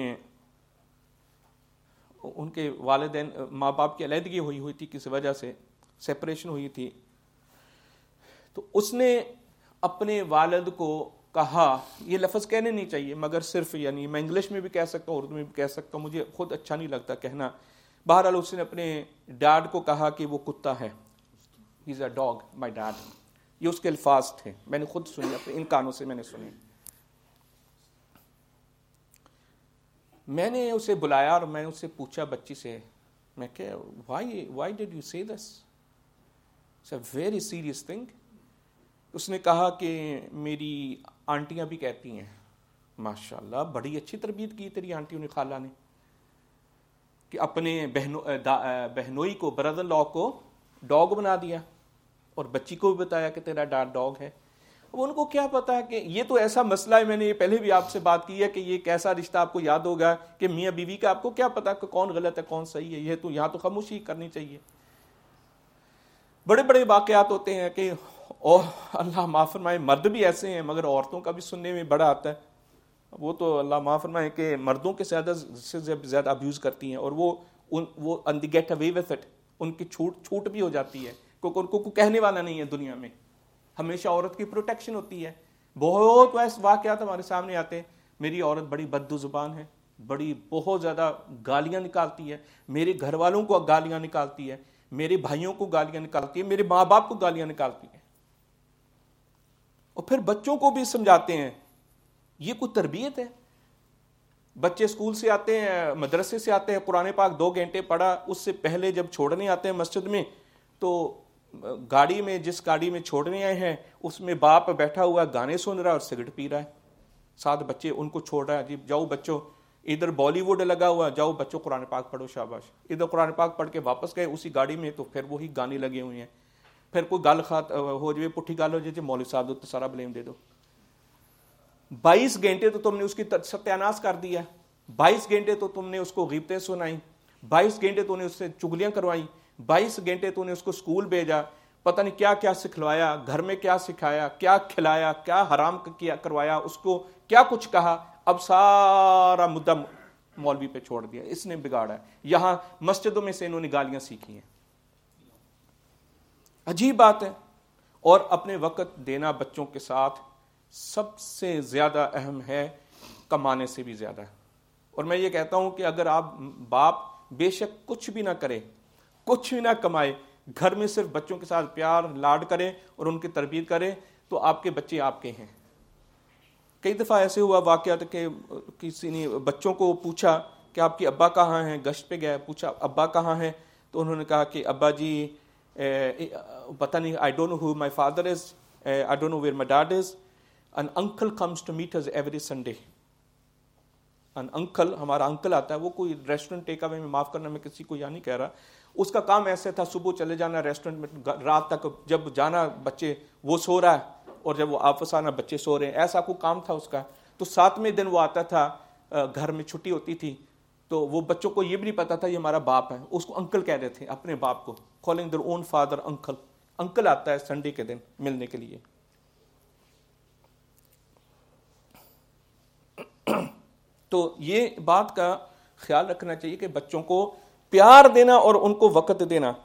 ان کے والدین، ماں باپ کی علیحدگی ہوئی تھی، کسی وجہ سے سیپریشن ہوئی تھی. تو اس نے اپنے والد کو کہا، یہ لفظ کہنے نہیں چاہیے مگر صرف، یعنی میں انگلش میں بھی کہہ سکتا ہوں، اردو میں بھی کہہ سکتا ہوں، مجھے خود اچھا نہیں لگتا کہنا. بہرحال اس نے اپنے ڈیڈ کو کہا کہ وہ کتا ہے، ہی از اے ڈاگ مائی ڈیڈ. یہ اس کے الفاظ تھے، میں نے خود سنی، اپنے ان کانوں سے میں نے سنی. میں نے اسے بلایا اور میں نے اسے پوچھا بچی سے، میں کہ Y did you say this? It's a very serious thing. اس نے کہا کہ میری آنٹیاں بھی کہتی ہیں. ماشاءاللہ، بڑی اچھی تربیت کی تیری آنٹیوں نے، خالہ نے، کہ اپنے بہنوئی کو، برادر لا کو ڈاگ بنا دیا، اور بچی کو بھی بتایا کہ تیرا ڈاگ ہے. اب ان کو کیا پتا کہ یہ تو ایسا مسئلہ ہے، میں نے یہ پہلے بھی آپ سے بات کی ہے کہ یہ کیسا رشتہ آپ کو یاد ہوگا کہ میاں بیوی کا، آپ کو کیا پتا کہ کون غلط ہے کون صحیح ہے. یہ تو یہاں تو خاموشی کرنی چاہیے. بڑے بڑے واقعات ہوتے ہیں کہ، اور اللہ معاف فرمائے مرد بھی ایسے ہیں، مگر عورتوں کا بھی سننے میں بڑا آتا ہے. وہ تو اللہ معاف فرمائے کہ مردوں کے زیادہ ابیوز کرتی ہیں، اور وہ گیٹ اوے وتھ اٹ، ان کی چھوٹ بھی ہو جاتی ہے کیونکہ ان کو کہنے والا نہیں ہے دنیا میں. ہمیشہ عورت کی پروٹیکشن ہوتی ہے. بہت ویسے واقعات ہمارے سامنے آتے ہیں، میری عورت بڑی بدو زبان ہے، بہت زیادہ گالیاں نکالتی ہے، میرے گھر والوں کو گالیاں نکالتی ہے، میرے بھائیوں کو گالیاں نکالتی ہے، میرے ماں باپ کو گالیاں نکالتی ہے. اور پھر بچوں کو بھی سمجھاتے ہیں. یہ کوئی تربیت ہے؟ بچے اسکول سے آتے ہیں، مدرسے سے آتے ہیں، قرآن پاک 2 گھنٹے پڑھا، اس سے پہلے جب چھوڑنے آتے ہیں مسجد میں تو گاڑی میں، جس گاڑی میں چھوڑنے آئے ہیں اس میں باپ بیٹھا ہوا گانے سن رہا ہے اور سگریٹ پی رہا ہے، 7 بچے ان کو چھوڑ رہا ہے. جی جاؤ بچوں، ادھر بالی ووڈ لگا ہوا، جاؤ بچوں قرآن پاک پڑھو، شاباش. ادھر قرآن پاک پڑھ کے واپس گئے اسی گاڑی میں تو پھر وہی گانے لگے ہوئے ہیں. پھر کوئی گل ہو جائے، پٹھی گل ہو جائے، مولوی صاحب تو سارا بلیم دے دو. 22 گھنٹے تو تم نے اس کی ستیاناش کر دیا، 22 گھنٹے تو تم نے اس کو غیبتیں سنائی، 22 گھنٹے تو نے اس سے چگلیاں کروائی، 22 گھنٹے تو نے اس کو سکول بھیجا، پتہ نہیں کیا کیا سکھلوایا، گھر میں کیا سکھایا، کیا کھلایا، کیا حرام کیا کروایا، اس کو کیا کچھ کہا. اب سارا مدعا مولوی پہ چھوڑ دیا، اس نے بگاڑا ہے. یہاں مسجدوں میں سے انہوں نے گالیاں سیکھی ہیں. عجیب بات ہے. اور اپنے وقت دینا بچوں کے ساتھ سب سے زیادہ اہم ہے، کمانے سے بھی زیادہ ہے. اور میں یہ کہتا ہوں کہ اگر آپ باپ بے شک کچھ بھی نہ کرے کچھ بھی نہ کمائے, گھر میں صرف بچوں کے ساتھ پیار لاڈ کرے اور ان کی تربیت کرے, تو آپ کے بچے آپ کے ہیں. کئی دفعہ ایسے ہوا واقعات کہ کسی نے بچوں کو پوچھا کہ آپ کے ابا کہاں ہیں, گشت پہ گئے, پوچھا ابا کہاں ہیں, تو انہوں نے کہا کہ ابا جی پتہ نہیں, I don't know who my father is, I don't know where my dad is, an uncle comes to meet us every Sunday. an uncle, ہمارا انکل آتا ہے, وہ کوئی ریسٹورنٹ ٹیک اوے میں, معاف کرنا میں کسی کو نہیں کہہ رہا, اس کا کام ایسے تھا صبح چلے جانا ریسٹورنٹ میں, رات تک جب جانا بچے وہ سو رہا ہے اور جب وہ واپس آنا بچے سو رہے ہیں, ایسا کوئی کام تھا اس کا. تو 7ویں دن وہ آتا تھا, گھر میں چھٹی ہوتی تھی, تو وہ بچوں کو یہ بھی نہیں پتا تھا یہ ہمارا باپ ہے, اس کو انکل کہہ رہے تھے اپنے باپ کو, calling their own father uncle. Uncle آتا ہے سنڈے کے دن ملنے کے لیے. تو یہ بات کا خیال رکھنا چاہیے کہ بچوں کو پیار دینا اور ان کو وقت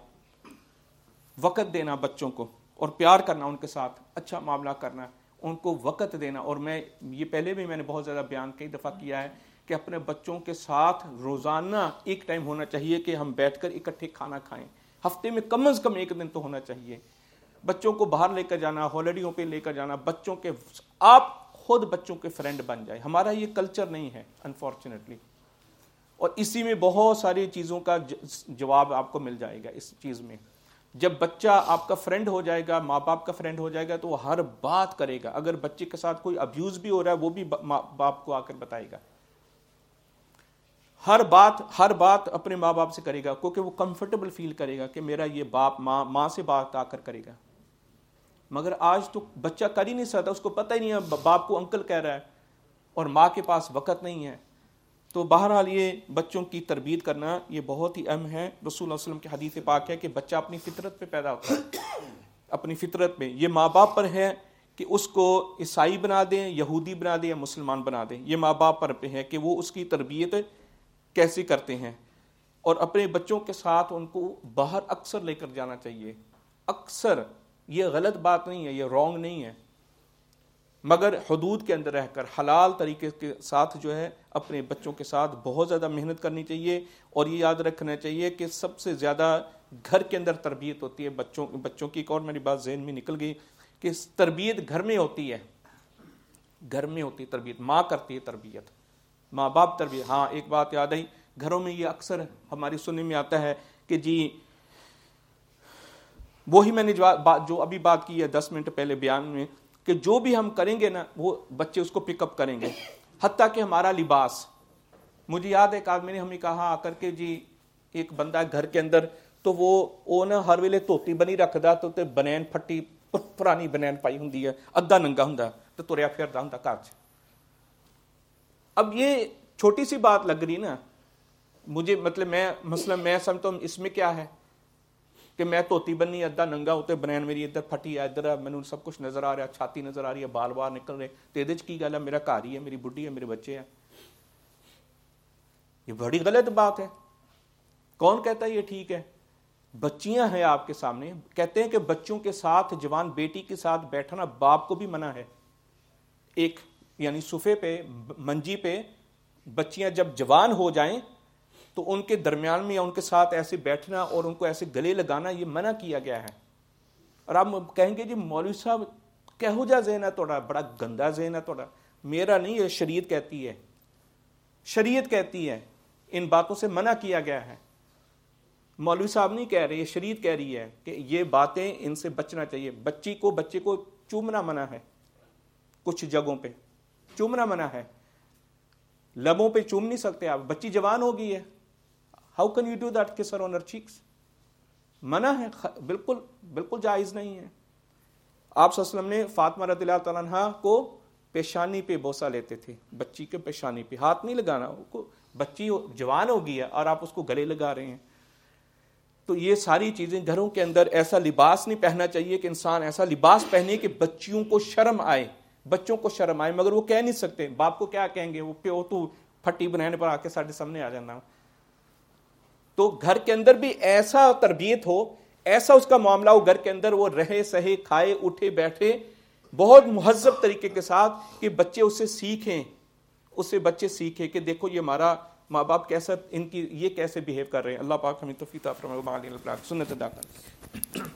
دینا بچوں کو, اور پیار کرنا, ان کے ساتھ اچھا معاملہ کرنا, ان کو وقت دینا. اور میں یہ پہلے بھی میں نے بہت زیادہ بیان کئی دفعہ کیا ہے کہ اپنے بچوں کے ساتھ روزانہ ایک ٹائم ہونا چاہیے کہ ہم بیٹھ کر اکٹھے کھانا کھائیں. ہفتے میں کم از کم ایک دن تو ہونا چاہیے. بچوں کو باہر لے کر جانا, ہالیڈیوں پہ لے کر جانا, بچوں کے آپ خود بچوں کے فرینڈ بن جائے. ہمارا یہ کلچر نہیں ہے انفارچونیٹلی, اور اسی میں بہت ساری چیزوں کا جواب آپ کو مل جائے گا. اس چیز میں جب بچہ آپ کا فرینڈ ہو جائے گا, ماں باپ کا فرینڈ ہو جائے گا, تو وہ ہر بات کرے گا. اگر بچے کے ساتھ کوئی ابیوز بھی ہو رہا ہے وہ بھی ماں باپ کو آ کر بتائے گا. ہر بات اپنے ماں باپ سے کرے گا, کیونکہ وہ کمفرٹیبل فیل کرے گا کہ میرا یہ باپ ماں سے بات آ کر کرے گا. مگر آج تو بچہ کر ہی نہیں سکتا, اس کو پتہ ہی نہیں ہے باپ کو انکل کہہ رہا ہے, اور ماں کے پاس وقت نہیں ہے. تو بہرحال یہ بچوں کی تربیت کرنا یہ بہت ہی اہم ہے. رسول اللہ صلی اللہ علیہ وسلم کی حدیث پاک ہے کہ بچہ اپنی فطرت پہ پیدا ہوتا ہے, اپنی فطرت میں. یہ ماں باپ پر ہے کہ اس کو عیسائی بنا دیں, یہودی بنا دیں یا مسلمان بنا دیں. یہ ماں باپ پر ہے کہ وہ اس کی تربیت کیسے کرتے ہیں. اور اپنے بچوں کے ساتھ ان کو باہر اکثر لے کر جانا چاہیے. اکثر یہ غلط بات نہیں ہے, یہ رانگ نہیں ہے, مگر حدود کے اندر رہ کر حلال طریقے کے ساتھ جو ہے اپنے بچوں کے ساتھ بہت زیادہ محنت کرنی چاہیے. اور یہ یاد رکھنا چاہیے کہ سب سے زیادہ گھر کے اندر تربیت ہوتی ہے بچوں کی. ایک اور میری بات ذہن میں نکل گئی کہ تربیت گھر میں ہوتی ہے, گھر میں ہوتی ہے تربیت, ماں کرتی ہے تربیت, ماں باپ تربیت. ہاں ایک بات یاد آئی, گھروں میں یہ اکثر ہماری سننے میں آتا ہے کہ جی وہی میں نے جو ابھی بات کی ہے 10 منٹ پہلے بیان میں, کہ جو بھی ہم کریں گے نا وہ بچے اس کو پک اپ کریں گے. حتیٰ کہ ہمارا لباس, مجھے یاد ہے ایک آدمی نے ہمیں کہا آ کر کے جی ایک بندہ گھر کے اندر, تو وہ نا ہر ویلے دھوتی بنی رکھدا, تو بنین پھٹی پرانی بنین پائی ہوندی ہے, ادھا ننگا ہوندا تو تریا پھردا ہوندا گھر 'چ. اب یہ چھوٹی سی بات لگ رہی نا مجھے, مطلب میں سمجھتا ہوں اس میں کیا ہے کہ میں دھوتی بنی ادھا ننگا ہوتے, بنین میری ادھر پھٹی ہے, ادھر مینوں سب کچھ نظر آ رہا ہے, چھاتی نظر آ رہی ہے, بال باہر نکل رہے, تو یہ کی گل ہے, میرا گھر ہی ہے, میری بڈھی ہے, میرے بچے ہیں. یہ بڑی غلط بات ہے. کون کہتا ہے یہ ٹھیک ہے؟ بچیاں ہیں آپ کے سامنے, کہتے ہیں کہ بچوں کے ساتھ, جوان بیٹی کے ساتھ بیٹھنا باپ کو بھی منع ہے. ایک یعنی صفے پہ, منجی پہ بچیاں جب جوان ہو جائیں تو ان کے درمیان میں یا ان کے ساتھ ایسے بیٹھنا اور ان کو ایسے گلے لگانا یہ منع کیا گیا ہے. اور آپ کہیں گے جی مولوی صاحب کہو جا ذہن ہے تھوڑا, بڑا گندا ذہن ہے تھوڑا. میرا نہیں, یہ شریعت کہتی ہے, شریعت کہتی ہے, ان باتوں سے منع کیا گیا ہے. مولوی صاحب نہیں کہہ رہے, یہ شریعت کہہ رہی ہے کہ یہ باتیں ان سے بچنا چاہیے. بچے کو چومنا منع ہے, کچھ جگہوں پہ چومنا منع ہے, لبوں پہ چوم نہیں سکتے آپ. بچی جوان ہو گئی ہے, how can you do that, kiss on Hare checks, منع ہے, بالکل جائز نہیں ہے. آپ صلی اللہ علیہ وسلم نے فاطمہ رضی اللہ تعالیٰ عنہا کو پیشانی پہ بوسہ لیتے تھے, بچی کے پیشانی پہ ہاتھ نہیں لگانا. بچی جوان ہو گئی ہے اور آپ اس کو گلے لگا رہے ہیں. تو یہ ساری چیزیں, گھروں کے اندر ایسا لباس نہیں پہننا چاہیے کہ انسان ایسا لباس پہنے کہ بچیوں کو شرم آئے, بچوں کو شرم آئے, مگر وہ کہہ نہیں سکتے. باپ کو کیا کہیں گے, وہ پیو تو پھٹی بنانے پر آ کے سارے سامنے آ جانا. تو گھر کے اندر بھی ایسا تربیت ہو, ایسا اس کا معاملہ ہو گھر کے اندر, وہ رہے سہے کھائے اٹھے بیٹھے بہت مہذب طریقے کے ساتھ, کہ بچے اس سے سیکھیں کہ دیکھو یہ ہمارا माँ बाप कैसा इनकी ये कैसे बिहेव कर रहे हैं। अल्लाह पाक हमें तौफीक अता फरमाए, सुन्नत अदा करें।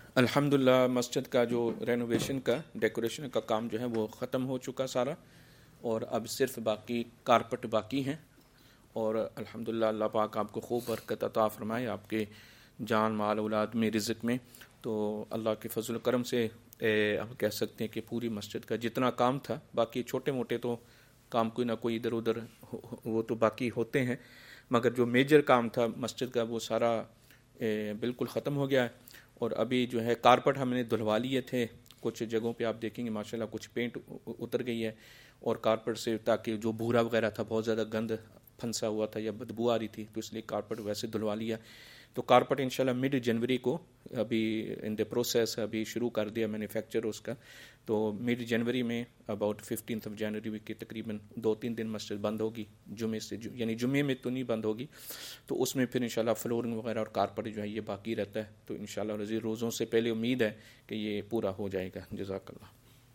अल्हम्दुलिल्लाह मस्जिद का जो रेनोवेशन का डेकोरेशन का काम जो है वो ख़त्म हो चुका सारा, اور اب صرف باقی کارپٹ باقی ہیں، اور الحمدللہ اللہ پاک آپ کو خوب برکت عطا فرمائے آپ کے جان مال اولاد میں رزق میں. تو اللہ کے فضل و کرم سے ہم کہہ سکتے ہیں کہ پوری مسجد کا جتنا کام تھا، باقی چھوٹے موٹے تو کام کوئی نہ کوئی ادھر ادھر وہ تو باقی ہوتے ہیں، مگر جو میجر کام تھا مسجد کا وہ سارا بالکل ختم ہو گیا ہے. اور ابھی جو ہے کارپٹ ہم نے دھلوا لیے تھے، کچھ جگہوں پہ آپ دیکھیں گے ماشاءاللہ کچھ پینٹ اتر گئی ہے، اور کارپٹ سے تاکہ جو بھورا وغیرہ تھا بہت زیادہ گند پھنسا ہوا تھا یا بدبو آ رہی تھی، تو اس لیے کارپٹ ویسے دھلوا لیا. تو کارپٹ انشاءاللہ مڈ جنوری کو ابھی ان دا پروسیس ابھی شروع کر دیا مینوفیکچر اس کا. تو مڈ جنوری میں اباؤٹ 15 جنوری کے تقریباً 2-3 دن مسجد بند ہوگی، جمعے سے یعنی جمعے میں تو نہیں بند ہوگی، تو اس میں پھر انشاءاللہ فلورنگ وغیرہ اور کارپٹ جو ہے یہ باقی رہتا ہے. تو انشاءاللہ رضی روزوں سے پہلے امید ہے کہ یہ پورا ہو جائے گا. جزاک اللہ.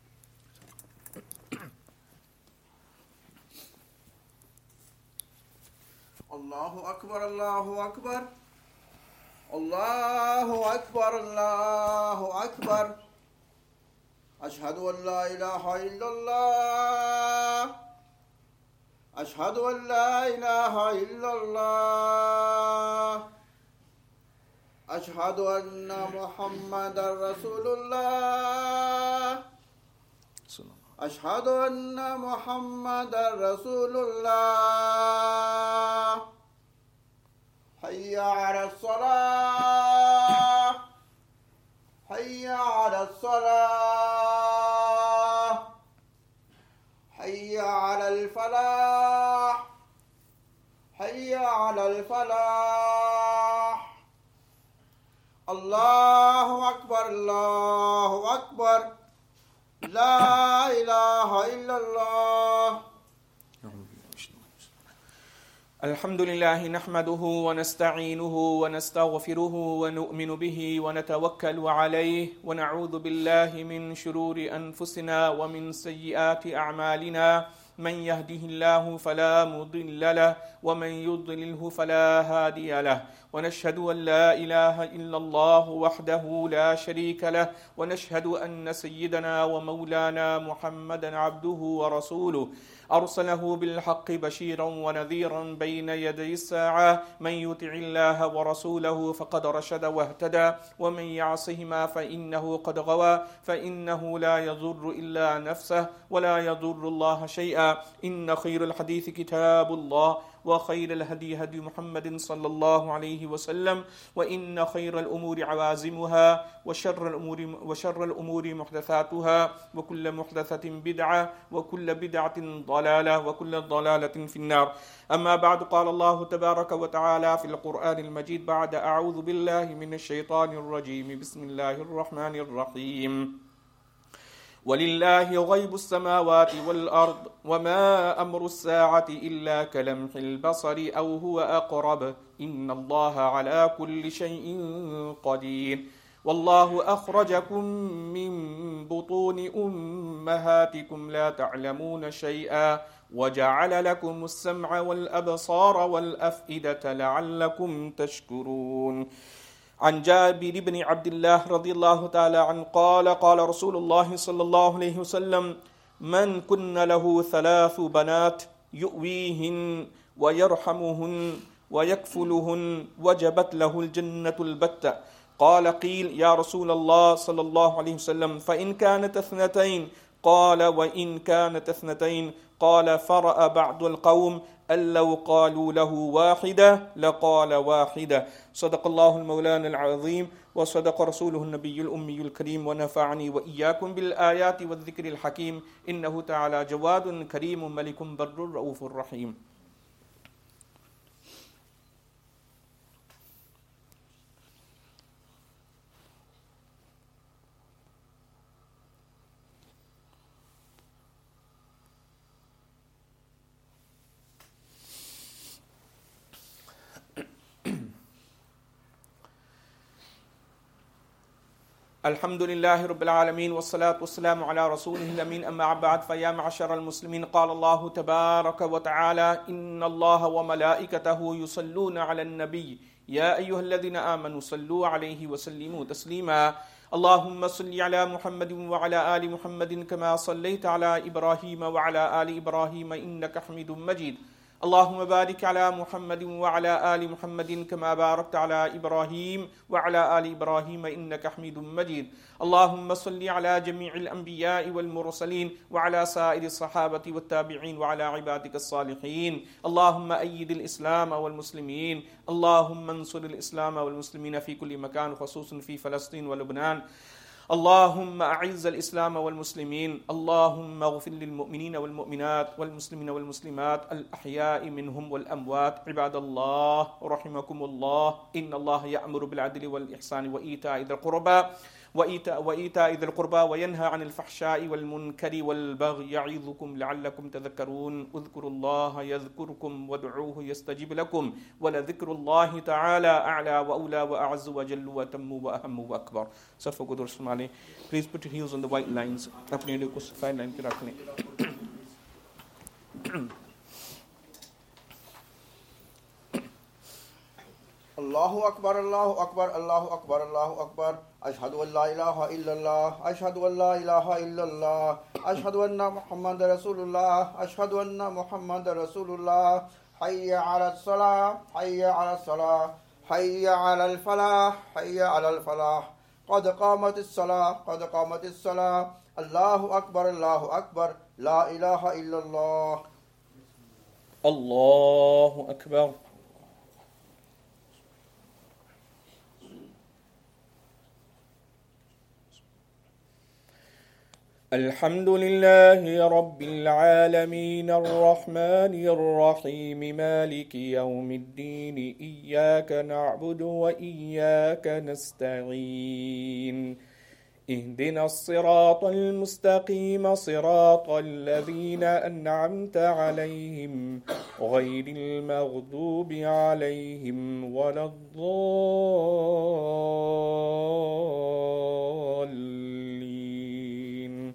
اللہ اکبر اللہ اکبر اللہ اکبر اللہ اکبر. اشہد ان لا الہ الا اللہ اشہد ان لا الہ الا اللہ اشہد ان محمد رسول اللہ اشہد ان محمد رسول اللہ. حی علی الصلاة حی علی الصلاة حی علی الفلاح حی علی الفلاح. اللہ اکبر اللہ اکبر لا الہ الا اللہ. الحمد لله نحمده ونستعينه ونستغفره ونؤمن به ونتوكل عليه ونعوذ بالله من شرور أنفسنا ومن سيئات أعمالنا. من يهده الله فلا مضل له ومن يضلله فلا هادي له. ونشهد أن لا إله إلا الله وحده لا شريك له. ونشهد أن سيدنا ومولانا محمدا عبده ورسوله أرسله بالحق بشيرا ونذيرا بين يدي الساعة. من يطع الله ورسوله فقد رشد واهتدى ومن يعصهما فإنه قد غوى. فإنه لا يضر إلا نفسه ولا يضر الله شيئا. إن خير الحديث كتاب الله وخير الهدي هدي محمد صلى الله عليه وسلم. وإن خير الأمور عوازمها وشر الأمور محدثاتها وكل محدثة بدعة وكل بدعة ضلالة وكل ضلالة في النار. أما بعد قال الله تبارك وتعالى في القرآن المجيد بعد أعوذ بالله من الشيطان الرجيم بسم الله الرحمن الرحيم. وَلِلَّهِ غَيْبُ السَّمَاوَاتِ وَالْأَرْضِ وَمَا أَمْرُ السَّاعَةِ إِلَّا كَلَمْحِ الْبَصَرِ أَوْ هُوَ أَقْرَبُ إِنَّ اللَّهَ عَلَى كُلِّ شَيْءٍ قَدِيرٌ. وَاللَّهُ أَخْرَجَكُم مِّن بُطُونِ أُمَّهَاتِكُمْ لَا تَعْلَمُونَ شَيْئًا وَجَعَلَ لَكُمُ السَّمْعَ وَالْأَبْصَارَ وَالْأَفْئِدَةَ لَعَلَّكُمْ تَشْكُرُونَ. عن جابر بن عبد الله رضي الله تعالى عنه قال قال رسول الله صلى الله عليه وسلم من كن له 3 بنات يؤويهن ويرحمهن ويكفلهن وجبت له الجنة البتة. قال قيل يا رسول الله صلى الله عليه وسلم فإن كانت 2 قال وإن كانت 2 قال فرأى بعض القوم أن لو قالوا له واحدة لقال واحدة. صدق الله المولان العظيم وصدق رسوله النبي الأمي الكريم ونفعني وإياكم بالآيات والذكر الحكيم. إنه تعالى جواد كريم ملك بر رؤوف رحيم. الحمد لله رب العالمين والصلاة والسلام على رسوله الأمين. أما بعد فيا معشر المسلمين قال الله تبارك وتعالى إن الله وملائكته يصلون على النبي يا أيها الذين آمنوا صلوا عليه وسلموا تسليما. اللهم صل على محمد وعلى آل محمد كما صليت على إبراهيم وعلى آل إبراهيم إنك حميد مجيد. اللهم بارك على محمد وعلى آل محمد كما باركت على إبراهيم وعلى آل إبراهيم إنك حميد مجيد. اللهم صل على جميع الأنبياء والمرسلين وعلى سائر الصحابة والتابعين وعلى عبادك الصالحين. اللهم أيد الإسلام والمسلمين. اللهم انصر الإسلام والمسلمين في كل مكان خصوصا في فلسطين ولبنان. اللهم أعز الإسلام والمسلمين. اللهم اغفر للمؤمنين والمؤمنات والمسلمين والمسلمات الأحياء منهم والأموات. عباد الله رحمكم الله، إن الله يأمر بالعدل والإحسان وإيتاء ذي القربى وينهى عن الفحشاء والمنكر والبغي يعظكم لعلكم تذكرون. اذكروا الله يذكركم وادعوه يستجب لكم ولذكر الله تعالى أعلى وأولى وأعز وجل وتم وأهم وأكبر. सर को दुरुस्त माने. Please put your heels on the white lines. अपने लिए कुछ side line पे रख लें. Allahu Akbar, Allahu Akbar, Allahu Akbar, Allahu Akbar. Ashhadu an la ilaha illallah, ashhadu an la ilaha illallah, ashhadu anna Muhammadar Rasulullah, ashhadu anna Muhammadar Rasulullah. Hayya ala salah, hayya ala salah, hayya ala al-falah, hayya ala al-falah. قد قامت الصلاة قد قامت الصلاة. الله أكبر الله أكبر. لا إله إلا الله. الله أكبر. الحمد لله رب العالمين الرحمن الرحيم مالك يوم الدين إياك نعبد وإياك نستعين اهدنا الصراط المستقيم صراط الذين أنعمت عليهم غير المغضوب عليهم ولا الضالين.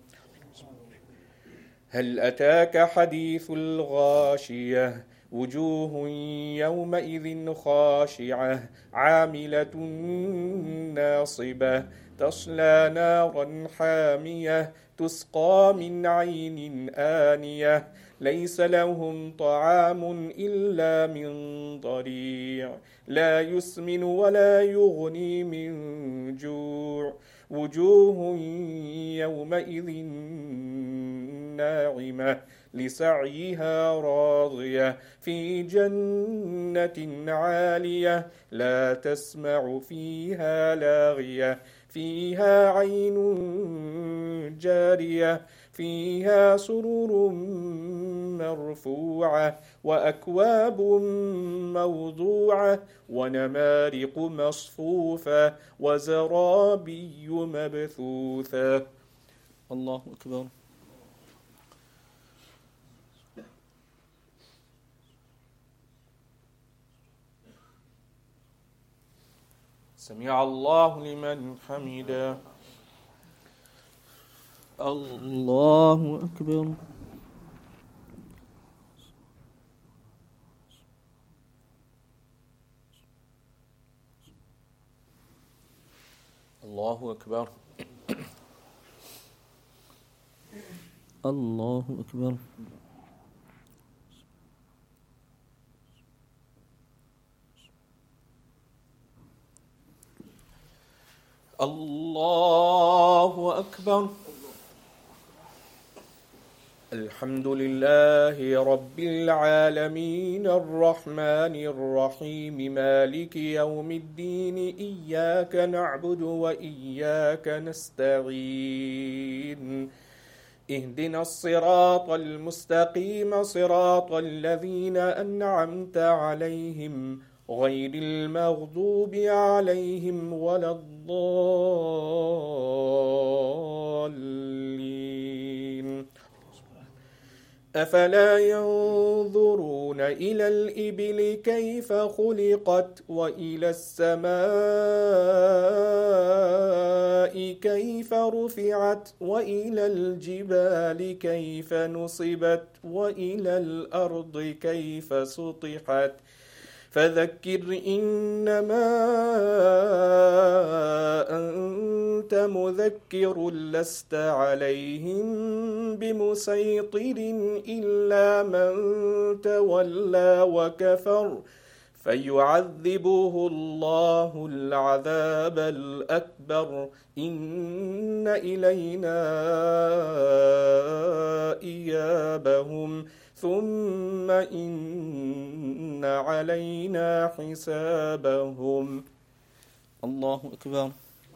هل أتاك حديث الغاشية وجوه يومئذ خاشعة عاملة ناصبة تصلى نارا حامية تسقى من عين آنية ليس لهم طعام إلا من ضريع لا يسمن ولا يغني من جوع وجوه يومئذ ناعمة لسعيها راضية في جنة عالية لا تسمع فيها لاغية فيها عين جارية فيها سرر مرفوعة وأكواب موضوعة ونمارق مصفوفة وزرابي مبثوثة. الله أكبر. سمع الله لمن حمده. الله أكبر. الله أكبر. الله أكبر. الله أكبر. الحمد لله رب العالمين الرحمن الرحيم مالك يوم الدين إياك نعبد وإياك نستعين اهدنا الصراط المستقيم صراط الذين أنعمت عليهم غير المغضوب عليهم ولا الضالين. أفلا ينظرون إلى الإبل كيف خلقت وإلى السماء كيف رفعت وإلى الجبال كيف نصبت وإلى الأرض كيف سطحت فذكر إنما أنت مذكر لست عليهم بمسيطر إلا من تولى وكفر فيعذبه الله العذاب الأكبر إن إلينا إيابهم ثم إن علينا حسابهم. الله أكبر.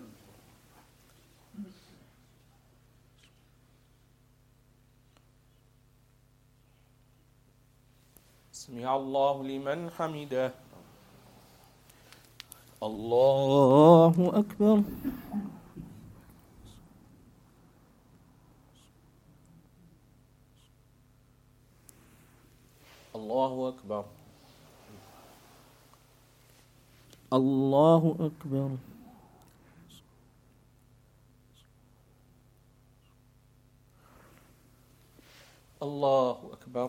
سمع الله لمن حمده. الله أكبر. الله أكبر. الله أكبر. الله أكبر.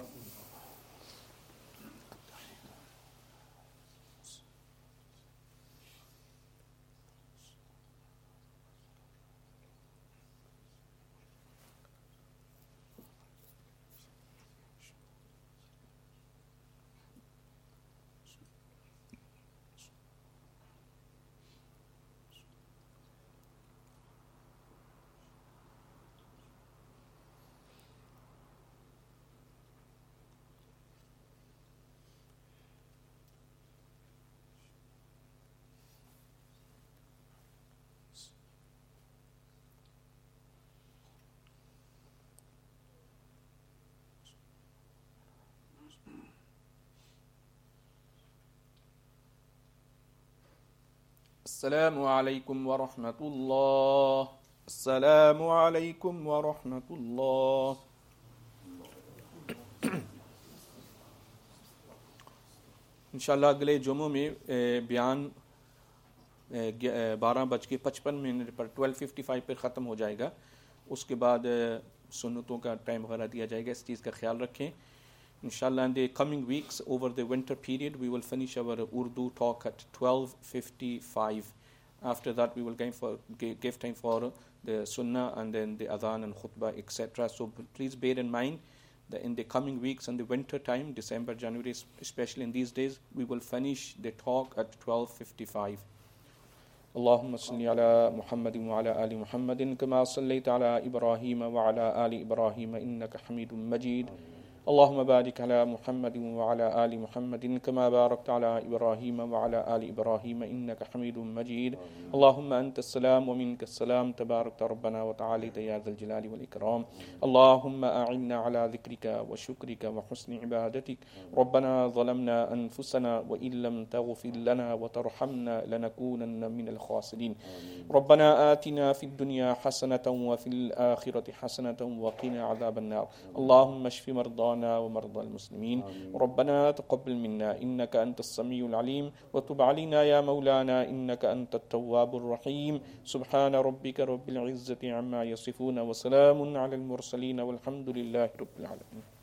السلام عليكم ورحمة الله. السلام عليكم ورحمة الله. انشاءاللہ اگلے جمعوں میں بیان 12:55 پر 12:55 پر ختم ہو جائے گا. اس کے بعد سنتوں کا ٹائم وغیرہ دیا جائے گا. اس چیز کا خیال رکھیں. Inshallah, in the coming weeks, over the winter period, we will finish our Urdu talk at 12:55. After that, we will give time for the Sunnah and then the Adhan and Khutbah, etc. So please bear in mind that in the coming weeks and the winter time, December, January, especially in these days, we will finish the talk at 12:55. اللهم صل على محمد وعلى آل محمد كما صليت على إبراهيم وعلى آل إبراهيم إنك حميد مجيد. اللهم بارك على محمد وعلى آل محمد كما باركت على إبراهيم وعلى آل إبراهيم إنك حميد مجيد. اللهم أنت السلام ومنك السلام تبارك ربنا وتعالى يا ذا الجلال والإكرام. اللهم أعنا على ذكرك وشكرك وحسن عبادتك. ربنا ظلمنا أنفسنا وإن لم تغفر لنا وترحمنا لنكونن من الخاسرين. ربنا آتنا في الدنيا حسنة وفي الآخرة حسنة وقنا عذاب النار. اللهم اشف مرضانا ومرضى المسلمين. ربنا تقبل منا إنك أنت السميع العليم وتب علينا يا مولانا إنك أنت التواب الرحيم. سبحان ربك رب العزة عما يصفون وسلام على المرسلين والحمد لله رب العالمين.